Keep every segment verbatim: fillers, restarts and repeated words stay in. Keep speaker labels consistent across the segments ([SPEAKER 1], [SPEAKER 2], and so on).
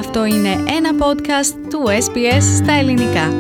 [SPEAKER 1] Αυτό είναι ένα podcast του ες μπι ες στα ελληνικά.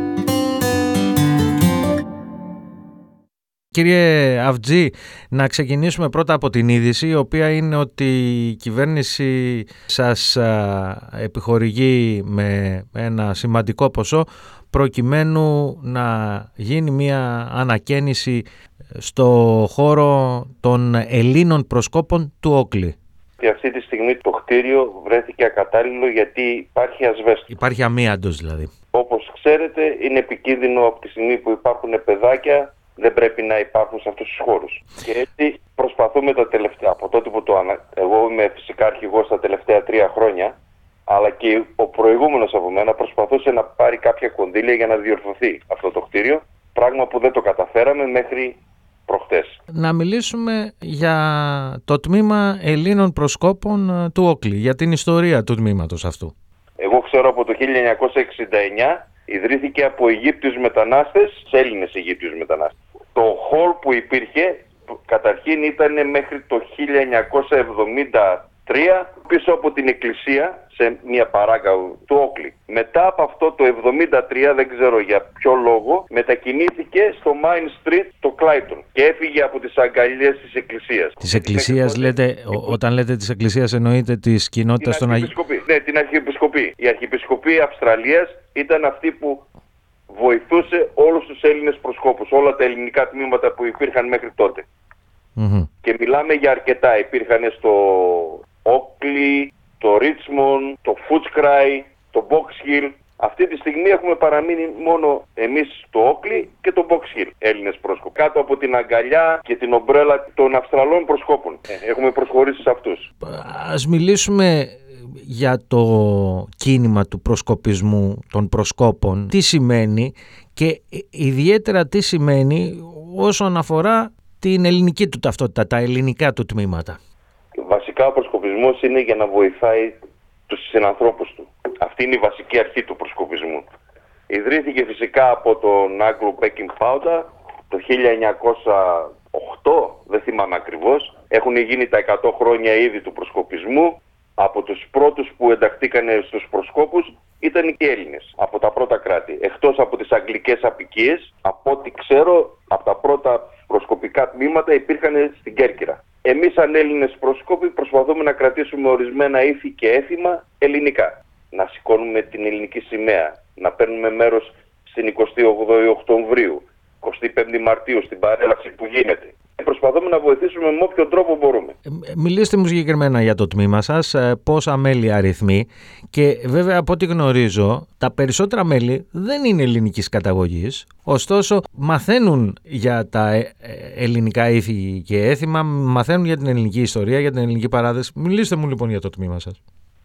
[SPEAKER 2] Κύριε Αυτζή, να ξεκινήσουμε πρώτα από την είδηση, η οποία είναι ότι η κυβέρνηση σας επιχορηγεί με ένα σημαντικό ποσό προκειμένου να γίνει μια ανακαίνιση στο χώρο των Ελλήνων προσκόπων του Όκλη.
[SPEAKER 3] Και αυτή τη στιγμή το κτίριο βρέθηκε ακατάλληλο γιατί υπάρχει ασβέστο.
[SPEAKER 2] Υπάρχει αμίαντος δηλαδή.
[SPEAKER 3] Όπως ξέρετε, είναι επικίνδυνο από τη στιγμή που υπάρχουν παιδάκια, δεν πρέπει να υπάρχουν σε αυτούς τους χώρους. Και έτσι προσπαθούμε τα τελευταία, από τότε που το ανα... εγώ είμαι φυσικά αρχηγός τα τελευταία τρία χρόνια, αλλά και ο προηγούμενος από μένα προσπαθούσε να πάρει κάποια κονδύλια για να διορθωθεί αυτό το κτίριο, πράγμα που δεν το καταφέραμε μέχρι προχτές.
[SPEAKER 2] Να μιλήσουμε για το τμήμα Ελλήνων προσκόπων του Όκλη, για την ιστορία του τμήματος αυτού.
[SPEAKER 3] Εγώ ξέρω από το χίλια εννιακόσια εξήντα εννιά ιδρύθηκε από Αιγύπτιους μετανάστες σε Έλληνες Αιγύπτιους μετανάστες. Το χολ που υπήρχε καταρχήν ήταν μέχρι το χίλια εννιακόσια εβδομήντα τρία πίσω από την εκκλησία σε μια παράγκα του Όκλη. Μετά από αυτό το εβδομήντα τρία, δεν ξέρω για ποιο λόγο, μετακινήθηκε στο Main Street το Clayton και έφυγε από τις αγκαλιές της εκκλησίας.
[SPEAKER 2] Της εκκλησίας λέτε, ο, όταν λέτε της εκκλησίας εννοείται της κοινότητας των Αγίων.
[SPEAKER 3] Ναι, την Αρχιεπισκοπή. Η Αρχιεπισκοπή Αυστραλίας ήταν αυτή που βοηθούσε όλους τους Έλληνες προσκόπους, όλα τα ελληνικά τμήματα που υπήρχαν μέχρι τότε. Mm-hmm. Και μιλάμε για αρκετά. Υπήρχαν στο Όκλη, το Ρίτσμον, το Footscray, το Box Hill. Αυτή τη στιγμή έχουμε παραμείνει μόνο εμείς στο Όκλη και το Box Hill, Έλληνες πρόσκοποι. Κάτω από την αγκαλιά και την ομπρέλα των Αυστραλών προσκόπων. Έχουμε προσχωρήσει σε αυτούς.
[SPEAKER 2] Ας μιλήσουμε για το κίνημα του προσκοπισμού των προσκόπων. Τι σημαίνει και ιδιαίτερα τι σημαίνει όσον αφορά την ελληνική του ταυτότητα, τα ελληνικά του τμήματα.
[SPEAKER 3] Βασικά ο προσκοπισμός είναι για να βοηθάει τους συνανθρώπους του. Αυτή είναι η βασική αρχή του προσκοπισμού. Ιδρύθηκε φυσικά από τον Anglo Baking Powder το χίλια εννιακόσια οκτώ, δεν θυμάμαι ακριβώς. Έχουν γίνει τα εκατό χρόνια ήδη του προσκοπισμού. Από τους πρώτους που ενταχθήκαν στους προσκόπους ήταν και οι Έλληνες, από τα πρώτα κράτη. Εκτός από τις αγγλικές αποικίες, από ό,τι ξέρω, από τα πρώτα προσκοπικά τμήματα υπήρχαν στην Κέρκυρα. Εμείς σαν Έλληνες προσκόποι προσπαθούμε να κρατήσουμε ορισμένα ήθη και έθιμα ελληνικά. Να σηκώνουμε την ελληνική σημαία, να παίρνουμε μέρος στην εικοστή όγδοη Οκτωβρίου, εικοστή πέμπτη Μαρτίου, στην παρέλαση που γίνεται. Προσπαθούμε να βοηθήσουμε με όποιο τρόπο μπορούμε.
[SPEAKER 2] Μιλήστε μου συγκεκριμένα για το τμήμα σας, πόσα μέλη αριθμεί και βέβαια από ό,τι γνωρίζω τα περισσότερα μέλη δεν είναι ελληνικής καταγωγής, ωστόσο μαθαίνουν για τα ελληνικά ήθη και έθιμα, μαθαίνουν για την ελληνική ιστορία, για την ελληνική παράδοση. Μιλήστε μου λοιπόν για το τμήμα σας.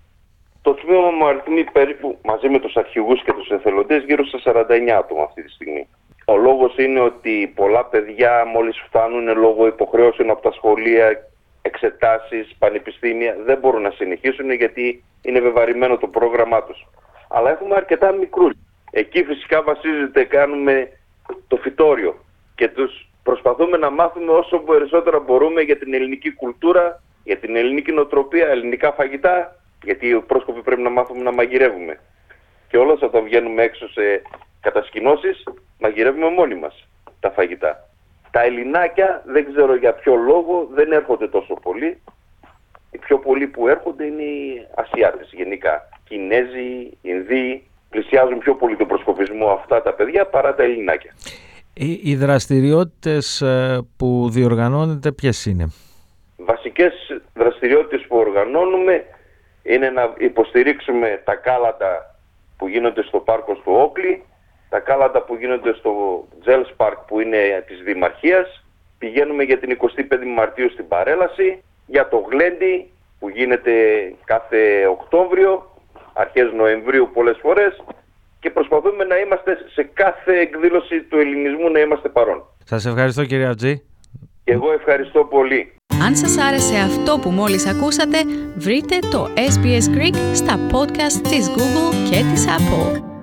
[SPEAKER 3] Το τμήμα μου αριθμεί περίπου μαζί με τους αρχηγούς και τους εθελοντές γύρω στα σαράντα εννιά άτομα αυτή τη στιγμή. Ο λόγος είναι ότι πολλά παιδιά μόλις φτάνουν λόγω υποχρεώσεων από τα σχολεία, εξετάσεις, πανεπιστήμια δεν μπορούν να συνεχίσουν γιατί είναι βεβαρημένο το πρόγραμμά τους. Αλλά έχουμε αρκετά μικρούς. Εκεί φυσικά βασίζεται, κάνουμε το φυτόριο και τους προσπαθούμε να μάθουμε όσο περισσότερα μπορούμε για την ελληνική κουλτούρα, για την ελληνική νοοτροπία, ελληνικά φαγητά, γιατί οι πρόσκοποι πρέπει να μάθουμε να μαγειρεύουμε. Και όλες όταν βγαίνουμε έξω σε κατασκηνώσεις, μαγειρεύουμε μόνοι μας τα φαγητά. Τα ελληνάκια δεν ξέρω για ποιο λόγο δεν έρχονται τόσο πολύ. Οι πιο πολλοί που έρχονται είναι οι Ασιάτες γενικά. Κινέζοι, Ινδοί πλησιάζουν πιο πολύ τον προσκοπισμό αυτά τα παιδιά παρά τα ελληνάκια.
[SPEAKER 2] Οι, οι δραστηριότητες που διοργανώνετε ποιες είναι?
[SPEAKER 3] Βασικές δραστηριότητες που οργανώνουμε είναι να υποστηρίξουμε τα κάλατα που γίνονται στο πάρκο του Όκλη, τα κάλατα που γίνονται στο Τζέλς Πάρκ που είναι της Δημαρχίας. Πηγαίνουμε για την εικοστή πέμπτη Μαρτίου στην παρέλαση, για το Γλέντι που γίνεται κάθε Οκτώβριο, αρχές Νοεμβρίου πολλές φορές και προσπαθούμε να είμαστε σε κάθε εκδήλωση του ελληνισμού να είμαστε παρόν.
[SPEAKER 2] Σας ευχαριστώ κύριε Αυτζή.
[SPEAKER 3] Και εγώ ευχαριστώ πολύ.
[SPEAKER 1] Αν σας άρεσε αυτό που μόλις ακούσατε, βρείτε το ες μπι ες Greek στα podcast της Google και της Apple.